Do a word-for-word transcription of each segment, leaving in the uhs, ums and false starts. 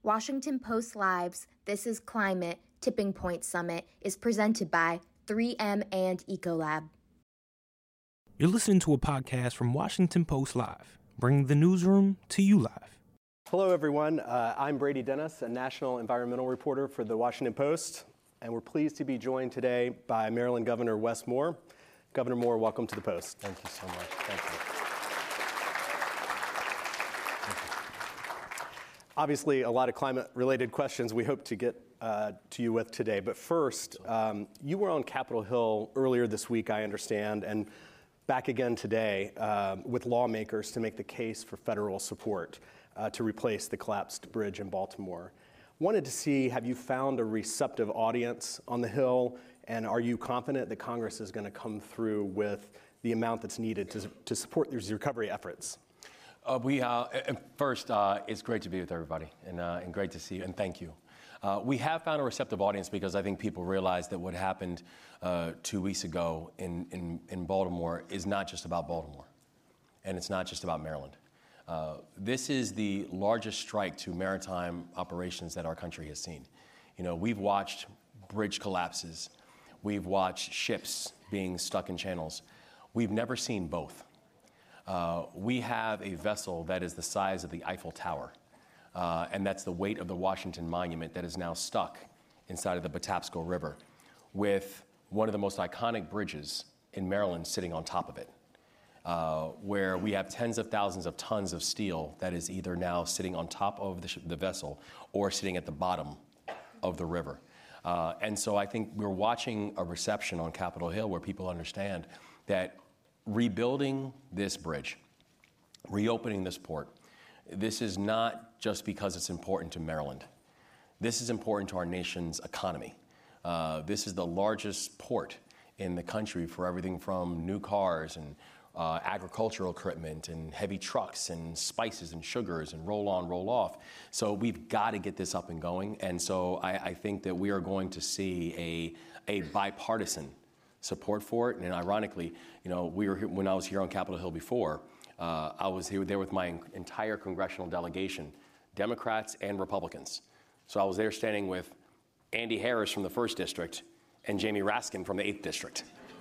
Washington Post Live's This is Climate Tipping Point Summit is presented by three M and Ecolab. You're listening to a podcast from Washington Post Live, bringing the newsroom to you live. Hello, everyone. Uh, I'm Brady Dennis, a national environmental reporter for the Washington Post, and we're pleased to be joined today by Maryland Governor Wes Moore. Governor Moore, welcome to the Post. Thank you so much. Thank you. Obviously, a lot of climate-related questions we hope to get uh, to you with today. But first, um, you were on Capitol Hill earlier this week, I understand, and back again today uh, with lawmakers to make the case for federal support uh, to replace the collapsed bridge in Baltimore. Wanted to see, have you found a receptive audience on the Hill, and are you confident that Congress is going to come through with the amount that's needed to, to support these recovery efforts? Uh, we uh, first, uh, it's great to be with everybody, and, uh, and great to see you, and thank you. Uh, we have found a receptive audience because I think people realize that what happened uh, two weeks ago in, in, in Baltimore is not just about Baltimore, and it's not just about Maryland. Uh, this is the largest strike to maritime operations that our country has seen. You know, we've watched bridge collapses, we've watched ships being stuck in channels. We've never seen both. Uh, we have a vessel that is the size of the Eiffel Tower, uh, and that's the weight of the Washington Monument that is now stuck inside of the Patapsco River, with one of the most iconic bridges in Maryland sitting on top of it, uh, where we have tens of thousands of tons of steel that is either now sitting on top of the, sh- the vessel or sitting at the bottom of the river. Uh, and so I think we're watching a reception on Capitol Hill where people understand that rebuilding this bridge, reopening this port, this is not just because it's important to Maryland. This is important to our nation's economy. Uh, this is the largest port in the country for everything from new cars and uh, agricultural equipment and heavy trucks and spices and sugars and roll on, roll off. So we've got to get this up and going. And so I, I think that we are going to see a, a bipartisan support for it. And ironically, you know, we were here, when I was here on Capitol Hill before, uh, I was here there with my entire congressional delegation, Democrats and Republicans. So I was there standing with Andy Harris from the first district and Jamie Raskin from the eighth district.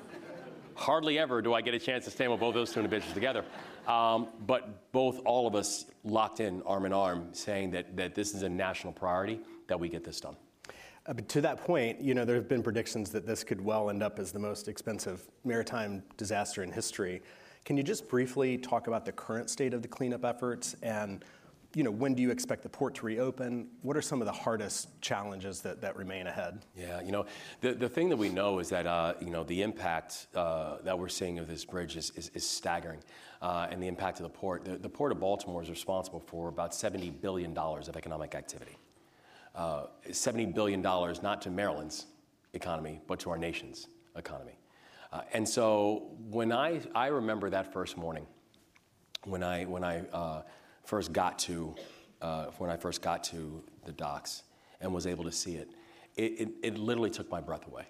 Hardly ever do I get a chance to stand with both those two individuals together. Um, but both, all of us locked in arm in arm saying that, that this is a national priority, that we get this done. Uh, but to that point, you know, there have been predictions that this could well end up as the most expensive maritime disaster in history. Can you just briefly talk about the current state of the cleanup efforts and, you know, when do you expect the port to reopen? What are some of the hardest challenges that, that remain ahead? Yeah, you know, the, the thing that we know is that, uh, you know, the impact uh, that we're seeing of this bridge is, is, is staggering, uh, and the impact of the port. The, the Port of Baltimore is responsible for about seventy billion dollars of economic activity. Uh, seventy billion dollars not to Maryland's economy, but to our nation's economy. Uh, and so when I, I remember that first morning, when I, when I uh, first got to, uh, when I first got to the docks and was able to see it, it, it, it literally took my breath away.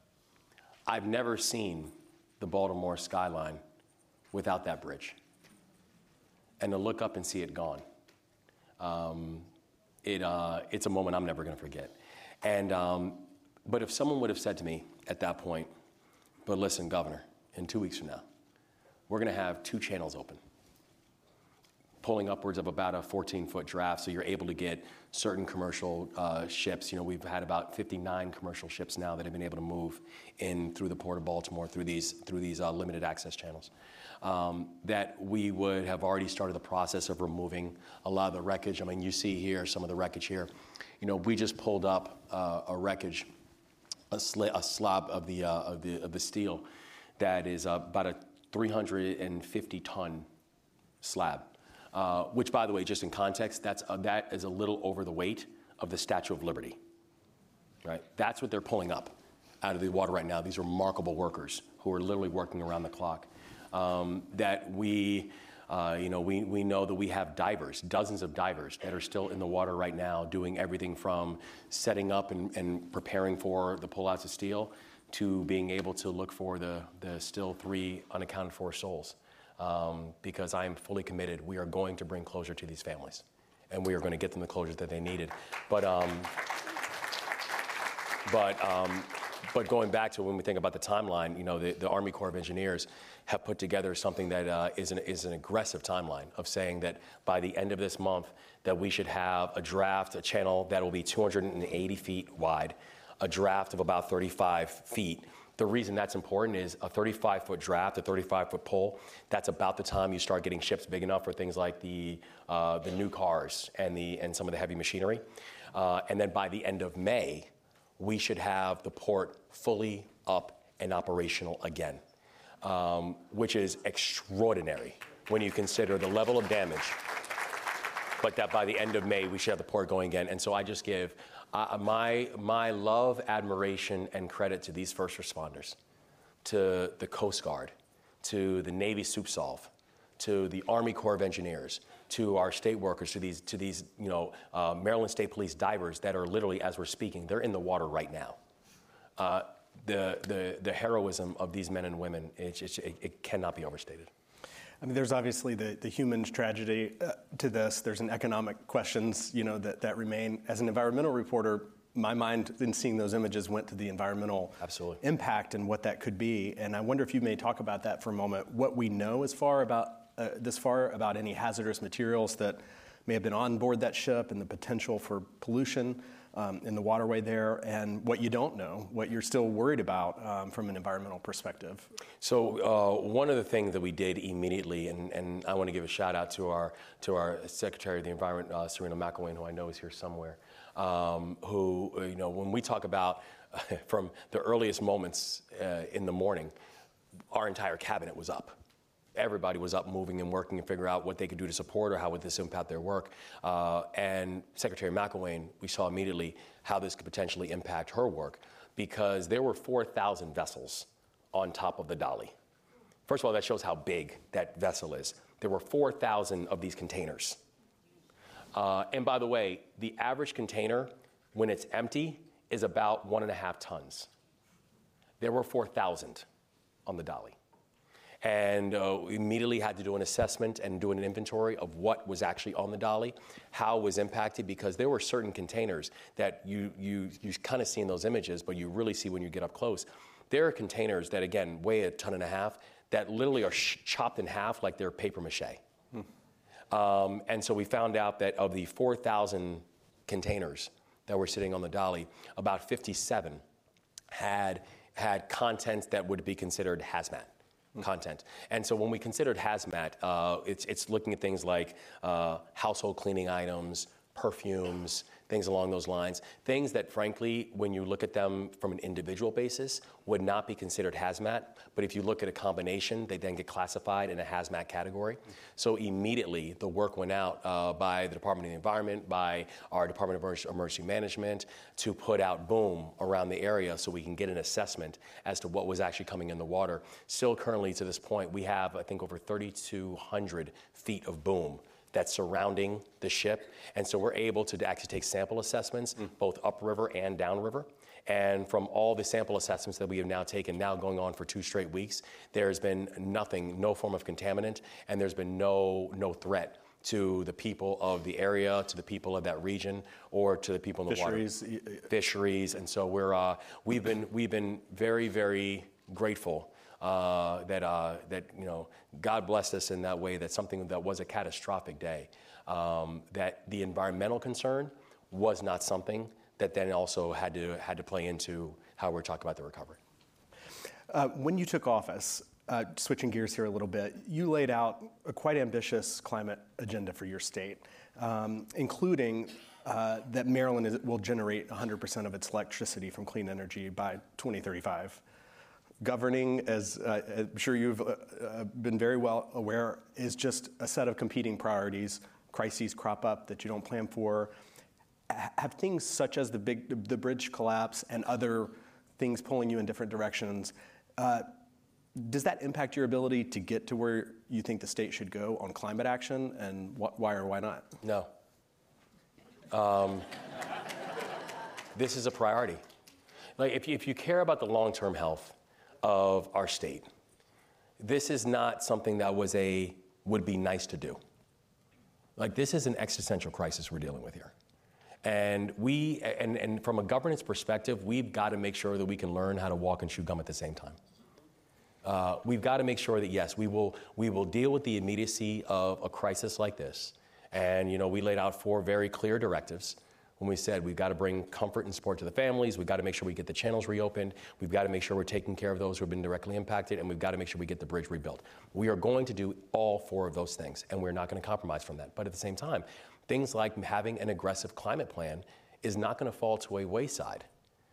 I've never seen the Baltimore skyline without that bridge. And to look up and see it gone, um, It, uh, it's a moment I'm never going to forget. And, um, but if someone would have said to me at that point, but listen, Governor, in two weeks from now, we're going to have two channels open, pulling upwards of about a fourteen-foot draft, so you're able to get certain commercial uh, ships. You know, we've had about fifty-nine commercial ships now that have been able to move in through the Port of Baltimore, through these, through these uh, limited access channels. Um, that we would have already started the process of removing a lot of the wreckage. I mean, you see here some of the wreckage here. You know, we just pulled up uh, a wreckage, a, sl- a slab of the, uh, of the of the steel that is uh, about a three hundred fifty ton slab. Uh, which, by the way, just in context, that's uh, that is a little over the weight of the Statue of Liberty. Right? That's what they're pulling up out of the water right now. These are remarkable workers who are literally working around the clock. Um, that we, uh, you know, we, we know that we have divers, dozens of divers that are still in the water right now doing everything from setting up and, and preparing for the pullouts of steel to being able to look for the, the still three unaccounted for souls. Um, because I am fully committed, we are going to bring closure to these families. and we are going to get them the closure that they needed. But, um, but, um, but going back to when we think about the timeline, you know, the, the Army Corps of Engineers have put together something that uh, is, an, is an aggressive timeline of saying that by the end of this month that we should have a draft, a channel that will be two hundred eighty feet wide, a draft of about thirty-five feet. The reason that's important is a thirty-five foot draft, a thirty-five foot pole, that's about the time you start getting ships big enough for things like the, uh, the new cars and, the, and some of the heavy machinery. Uh, and then by the end of May, we should have the port fully up and operational again, um, which is extraordinary when you consider the level of damage. But that by the end of May, we should have the port going again. And so I just give uh, my, my love, admiration, and credit to these first responders, to the Coast Guard, to the Navy SUPSOLV, to the Army Corps of Engineers, to our state workers, to these, to these you know, uh, Maryland State Police divers that are literally, as we're speaking, they're in the water right now. Uh, the, the, the heroism of these men and women, it, it, it cannot be overstated. I mean, there's obviously the, the human tragedy uh, to this. There's an economic questions, you know, that, that remain. As an environmental reporter, my mind in seeing those images went to the environmental Absolutely. impact and what that could be. And I wonder if you may talk about that for a moment. What we know as far about uh, this far about any hazardous materials that may have been on board that ship and the potential for pollution um, in the waterway there, and what you don't know, what you're still worried about um, from an environmental perspective. So uh, one of the things that we did immediately, and, and I want to give a shout out to our to our Secretary of the Environment, uh, Serena McElwain, who I know is here somewhere, um, who, you know, when we talk about uh, from the earliest moments uh, in the morning, our entire cabinet was up. Everybody was up moving and working and figure out what they could do to support or how would this impact their work. Uh, and Secretary McElwain, we saw immediately how this could potentially impact her work, because there were four thousand vessels on top of the Dolly. First of all, that shows how big that vessel is. There were four thousand of these containers. Uh, and by the way, the average container, when it's empty, is about one and a half tons. There were four thousand on the Dolly. And uh, we immediately had to do an assessment and do an inventory of what was actually on the Dolly, how it was impacted, because there were certain containers that you, you, you kind of see in those images, but you really see when you get up close. There are containers that, again, weigh a ton and a half, that literally are sh- chopped in half like they're paper mache. Hmm. Um, and so we found out that of the four thousand containers that were sitting on the Dolly, about fifty-seven had, had content that would be considered hazmat content. And so when we considered hazmat, uh, it's, it's looking at things like uh, household cleaning items, perfumes, things along those lines, things that frankly, when you look at them from an individual basis, would not be considered hazmat. But if you look at a combination, they then get classified in a hazmat category. So immediately the work went out uh, by the Department of the Environment, by our Department of Emergency Management, to put out boom around the area so we can get an assessment as to what was actually coming in the water. Still currently to this point, we have, I think, over thirty-two hundred feet of boom that's surrounding the ship. And so we're able to actually take sample assessments, mm. both upriver and downriver. And from all the sample assessments that we have now taken, now going on for two straight weeks, there's been nothing, no form of contaminant, and there's been no, no threat to the people of the area, to the people of that region, or to the people in the Fisheries. water. Fisheries. And so we're, uh, we've been, we've been very, very grateful Uh, that, uh, that, you know, God blessed us in that way, that something that was a catastrophic day, um, that the environmental concern was not something that then also had to, had to play into how we're talking about the recovery. Uh, when you took office, uh, switching gears here a little bit, you laid out a quite ambitious climate agenda for your state, um, including uh, that Maryland is, will generate one hundred percent of its electricity from clean energy by twenty thirty-five. Governing, as uh, I'm sure you've uh, uh, been very well aware, is just a set of competing priorities. Crises crop up that you don't plan for. Have things such as the big, the bridge collapse and other things pulling you in different directions, uh, does that impact your ability to get to where you think the state should go on climate action, and wh- why or why not? No. Um, this is a priority. Like if you, if you care about the long-term health of our state, this is not something that was a would be nice to do. Like, this is an existential crisis we're dealing with here. And we, and, and from a governance perspective, we've got to make sure that we can learn how to walk and chew gum at the same time. Uh, we've got to make sure that, yes, we will, we will deal with the immediacy of a crisis like this. And, you know, we laid out four very clear directives when we said we've got to bring comfort and support to the families, we've got to make sure we get the channels reopened, we've got to make sure we're taking care of those who have been directly impacted, and we've got to make sure we get the bridge rebuilt. We are going to do all four of those things, and we're not going to compromise from that. But at the same time, things like having an aggressive climate plan is not going to fall to a wayside.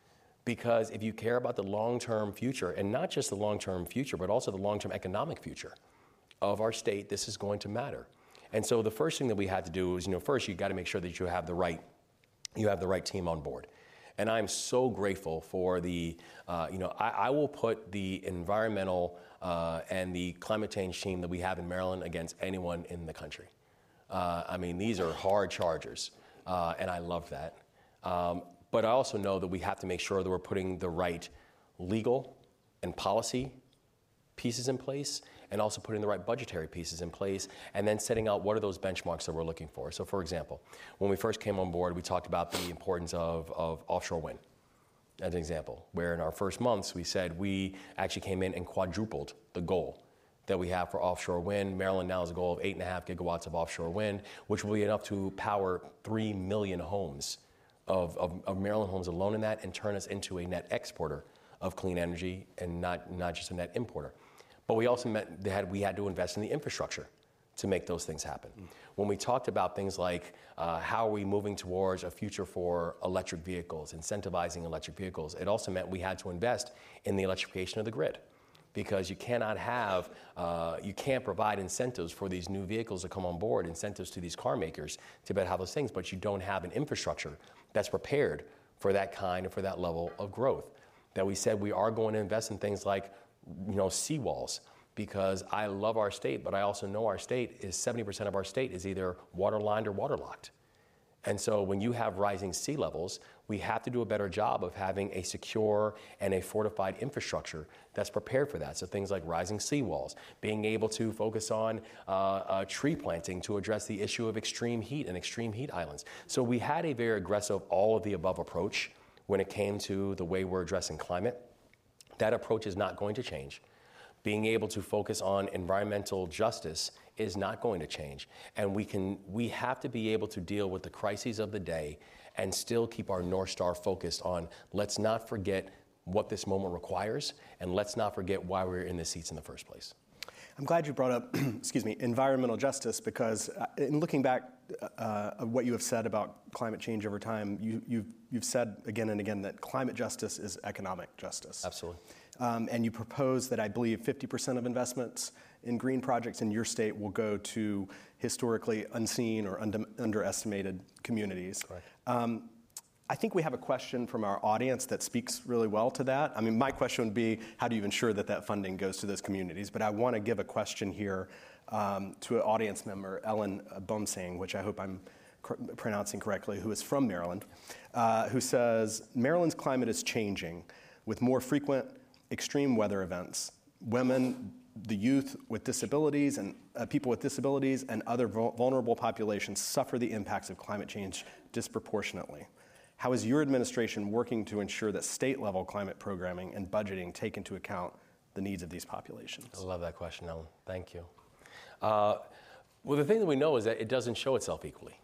Because if you care about the long-term future, and not just the long-term future, but also the long-term economic future of our state, this is going to matter. And so the first thing that we had to do is, you know, first you got to make sure that you have the right you have the right team on board. And I'm so grateful for the, uh, you know, I, I will put the environmental uh, and the climate change team that we have in Maryland against anyone in the country. Uh, I mean, these are hard chargers, uh, and I love that. Um, but I also know that we have to make sure that we're putting the right legal and policy pieces in place, and also putting the right budgetary pieces in place, and then setting out what are those benchmarks that we're looking for. So for example, when we first came on board, we talked about the importance of, of offshore wind, as an example, where in our first months, we said we actually came in and quadrupled the goal that we have for offshore wind. Maryland now has a goal of eight and a half gigawatts of offshore wind, which will be enough to power three million homes of, of, of Maryland homes alone in that, and turn us into a net exporter of clean energy and not, not just a net importer. But we also meant that we had to invest in the infrastructure to make those things happen. Mm. When we talked about things like uh, how are we moving towards a future for electric vehicles, incentivizing electric vehicles, it also meant we had to invest in the electrification of the grid. Because you cannot have, uh, you can't provide incentives for these new vehicles to come on board, incentives to these car makers to bet how those things, but you don't have an infrastructure that's prepared for that kind and for that level of growth. That we said we are going to invest in things like, you know, seawalls, because I love our state, but I also know our state is seventy percent of our state is either waterlined or waterlocked. And so when you have rising sea levels, we have to do a better job of having a secure and a fortified infrastructure that's prepared for that. So things like rising seawalls, being able to focus on uh, uh, tree planting to address the issue of extreme heat and extreme heat islands. So we had a very aggressive all of the above approach when it came to the way we're addressing climate. That approach is not going to change. Being able to focus on environmental justice is not going to change. And we can, we have to be able to deal with the crises of the day and still keep our North Star focused on, let's not forget what this moment requires, and let's not forget why we're in the seats in the first place. I'm glad you brought up, excuse me, environmental justice, because in looking back uh, of what you have said about climate change over time, you, you've, you've said again and again that climate justice is economic justice. Absolutely. Um, and you propose that I believe fifty percent of investments in green projects in your state will go to historically unseen or under, underestimated communities. Correct. Um, I think we have a question from our audience that speaks really well to that. I mean, my question would be, how do you ensure that that funding goes to those communities? But I want to give a question here um, to an audience member, Ellen Bumsing, which I hope I'm cr- pronouncing correctly, who is from Maryland, uh, who says, Maryland's climate is changing with more frequent extreme weather events. Women, the youth with disabilities, and uh, people with disabilities and other vul- vulnerable populations suffer the impacts of climate change disproportionately. How is your administration working to ensure that state-level climate programming and budgeting take into account the needs of these populations? I love that question, Ellen. Thank you. Uh, well, the thing that we know is that it doesn't show itself equally,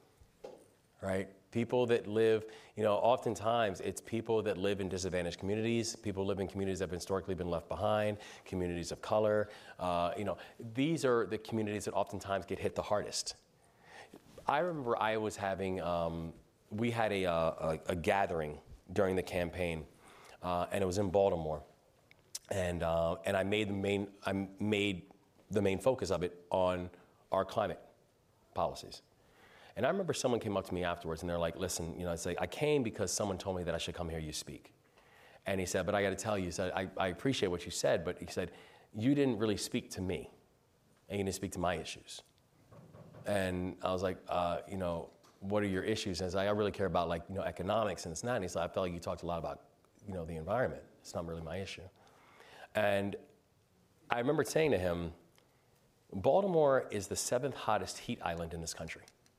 right? People that live, you know, oftentimes it's people that live in disadvantaged communities, people who live in communities that have historically been left behind, communities of color. Uh, you know, these are the communities that oftentimes get hit the hardest. I remember I was having, um, we had a, a, a gathering during the campaign, uh, and it was in Baltimore, and uh, and I made the main I made the main focus of it on our climate policies. And I remember someone came up to me afterwards, and they're like, "Listen, you know, it's like I came because someone told me that I should come hear you speak." And he said, "But I got to tell you," he said, I, "I appreciate what you said, but he said you didn't really speak to me, and you didn't speak to my issues." And I was like, uh, "You know, what are your issues?" And I was like, "I really care about, like, you know, economics and it's not." And he's like, "I felt like you talked a lot about, you know, the environment. It's not really my issue." And I remember saying to him, Baltimore is the seventh hottest heat island in this country.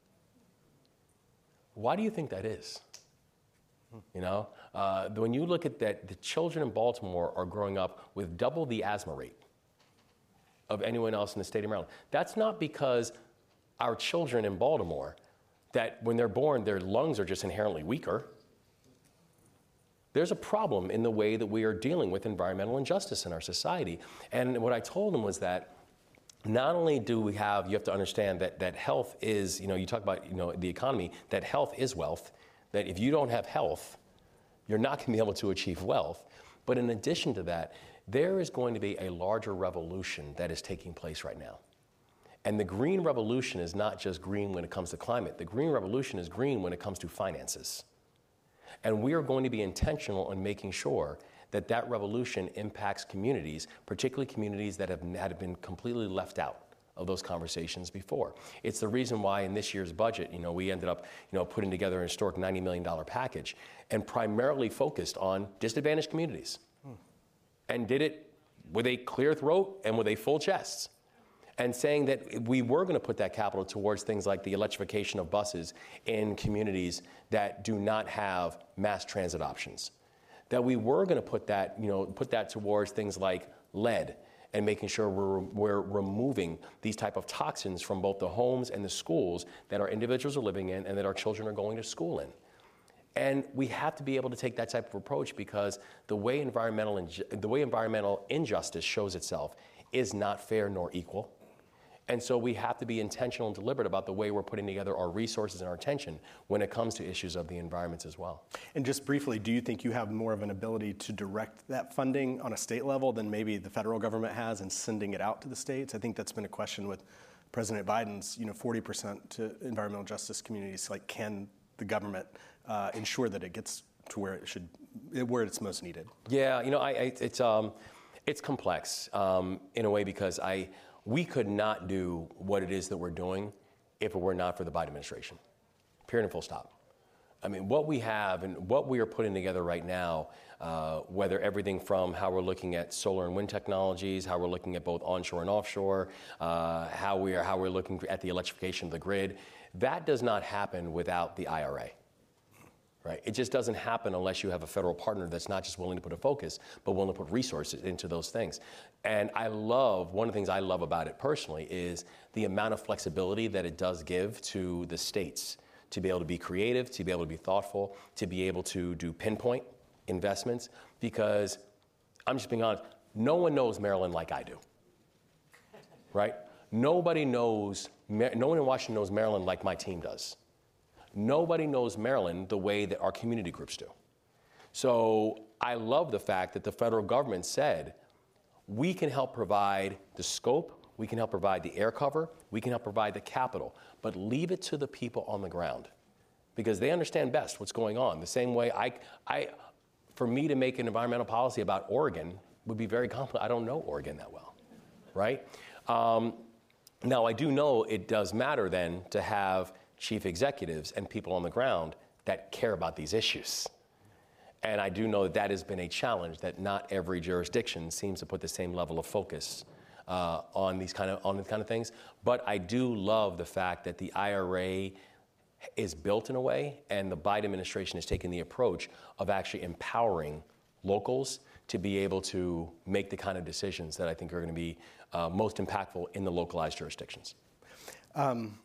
Why do you think that is? You know, uh, when you look at that, the children in Baltimore are growing up with double the asthma rate of anyone else in the state of Maryland. That's not because our children in Baltimore, that when they're born, their lungs are just inherently weaker. There's a problem in the way that we are dealing with environmental injustice in our society. And what I told them was that not only do we have, you have to understand that, that health is, you know, you talk about, you know, the economy, that health is wealth, that if you don't have health, you're not going to be able to achieve wealth. But in addition to that, there is going to be a larger revolution that is taking place right now. And the green revolution is not just green when it comes to climate. The green revolution is green when it comes to finances. And we are going to be intentional in making sure that that revolution impacts communities, particularly communities that have, had been completely left out of those conversations before. It's the reason why in this year's budget, you know, we ended up, you know, putting together an historic ninety million dollars package and primarily focused on disadvantaged communities. Hmm. And did it with a clear throat and with a full chest. And saying that we were going to put that capital towards things like the electrification of buses in communities that do not have mass transit options. That we were going to put that, you know, put that towards things like lead and making sure we're, we're removing these type of toxins from both the homes and the schools that our individuals are living in and that our children are going to school in. And we have to be able to take that type of approach because the way environmental, inju- the way environmental injustice shows itself is not fair nor equal. And so we have to be intentional and deliberate about the way we're putting together our resources and our attention when it comes to issues of the environment as well. And just briefly, do you think you have more of an ability to direct that funding on a state level than maybe the federal government has in sending it out to the states? I think that's been a question with President Biden's, you know, forty percent to environmental justice communities. Like, can the government uh, ensure that it gets to where it should, where it's most needed? Yeah, you know, I, I, it's um, it's complex um, in a way because I. We could not do what it is that we're doing if it were not for the Biden administration. Period and full stop. I mean, what we have and what we are putting together right now, uh, whether everything from how we're looking at solar and wind technologies, how we're looking at both onshore and offshore, uh, how we are how we're looking at the electrification of the grid, that does not happen without the I R A. Right? It just doesn't happen unless you have a federal partner that's not just willing to put a focus, but willing to put resources into those things. And I love, one of the things I love about it personally is the amount of flexibility that it does give to the states to be able to be creative, to be able to be thoughtful, to be able to do pinpoint investments, because I'm just being honest, no one knows Maryland like I do, right? Nobody knows, no one in Washington knows Maryland like my team does. Nobody knows Maryland the way that our community groups do. So I love the fact that the federal government said, we can help provide the scope, we can help provide the air cover, we can help provide the capital, but leave it to the people on the ground because they understand best what's going on. The same way I, I, for me to make an environmental policy about Oregon would be very complicated. I don't know Oregon that well, right? Um, now I do know it does matter then to have chief executives and people on the ground that care about these issues. And I do know that that has been a challenge, that not every jurisdiction seems to put the same level of focus uh, on these kind of on these kind of things. But I do love the fact that the I R A is built in a way, and the Biden administration has taken the approach of actually empowering locals to be able to make the kind of decisions that I think are going to be uh, most impactful in the localized jurisdictions. Um,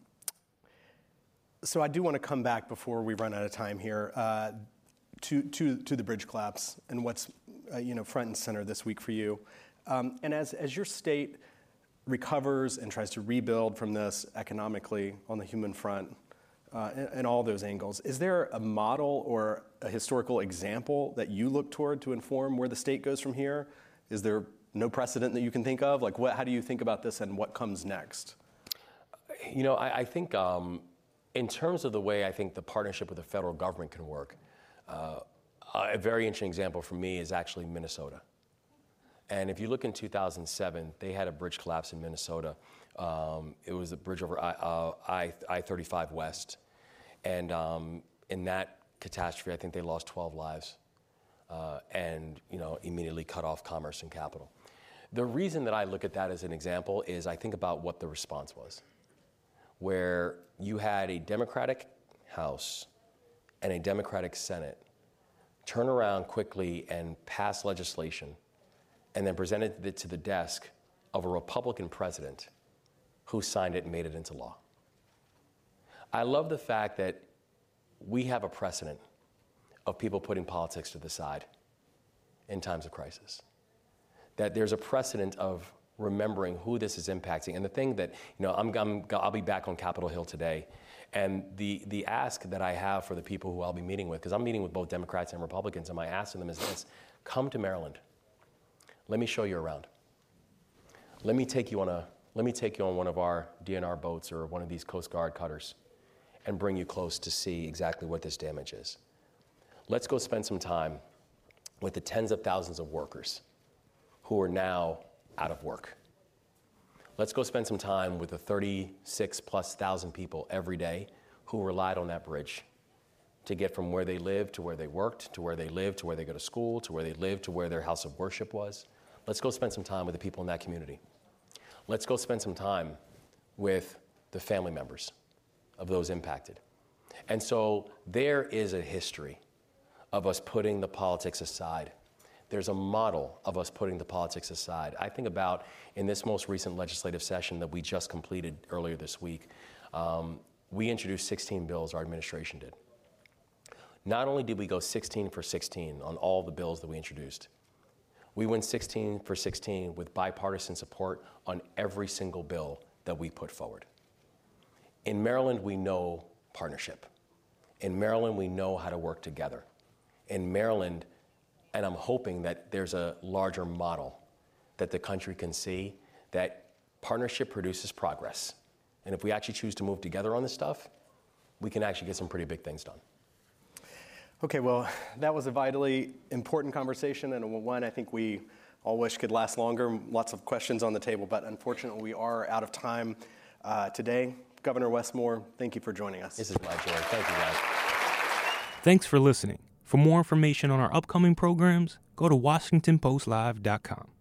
So I do want to come back before we run out of time here uh, to, to to the bridge collapse and what's uh, you know front and center this week for you. Um, and as as your state recovers and tries to rebuild from this economically on the human front uh, and, and all those angles, is there a model or a historical example that you look toward to inform where the state goes from here? Is there no precedent that you can think of? Like, what? How do you think about this and what comes next? You know, I, I think. Um, In terms of the way I think the partnership with the federal government can work, uh, a very interesting example for me is actually Minnesota. And if you look in two thousand seven, they had a bridge collapse in Minnesota. Um, it was a bridge over I, uh, I thirty-five West. And um, in that catastrophe, I think they lost twelve lives uh, and, you know, immediately cut off commerce and capital. The reason that I look at that as an example is I think about what the response was, where you had a Democratic House and a Democratic Senate turn around quickly and pass legislation and then presented it to the desk of a Republican president who signed it and made it into law. I love the fact that we have a precedent of people putting politics to the side in times of crisis. That there's a precedent of remembering who this is impacting. And the thing that, you know, I'm, I'm, I'll be back on Capitol Hill today, and the, the ask that I have for the people who I'll be meeting with, because I'm meeting with both Democrats and Republicans, and my ask to them is this: come to Maryland. Let me show you around. Let me take you on a, let me take you on one of our D N R boats or one of these Coast Guard cutters and bring you close to see exactly what this damage is. Let's go spend some time with the tens of thousands of workers who are now out of work. Let's go spend some time with the thirty-six plus thousand people every day who relied on that bridge to get from where they lived to where they worked, to where they lived, to where they go to school, to where they lived, to where their house of worship was. Let's go spend some time with the people in that community. Let's go spend some time with the family members of those impacted. And so there is a history of us putting the politics aside. There's a model of us putting the politics aside. I think about in this most recent legislative session that we just completed earlier this week, um, we introduced sixteen bills, our administration did. Not only did we go sixteen for sixteen on all the bills that we introduced, we went sixteen for sixteen with bipartisan support on every single bill that we put forward. In Maryland, we know partnership. In Maryland, we know how to work together. In Maryland, and I'm hoping that there's a larger model that the country can see, that partnership produces progress. And if we actually choose to move together on this stuff, we can actually get some pretty big things done. Okay, well, that was a vitally important conversation, and one I think we all wish could last longer. Lots of questions on the table, but unfortunately we are out of time uh, today. Governor Wes Moore, thank you for joining us. This is my joy. Thank you, guys. Thanks for listening. For more information on our upcoming programs, go to washington post live dot com.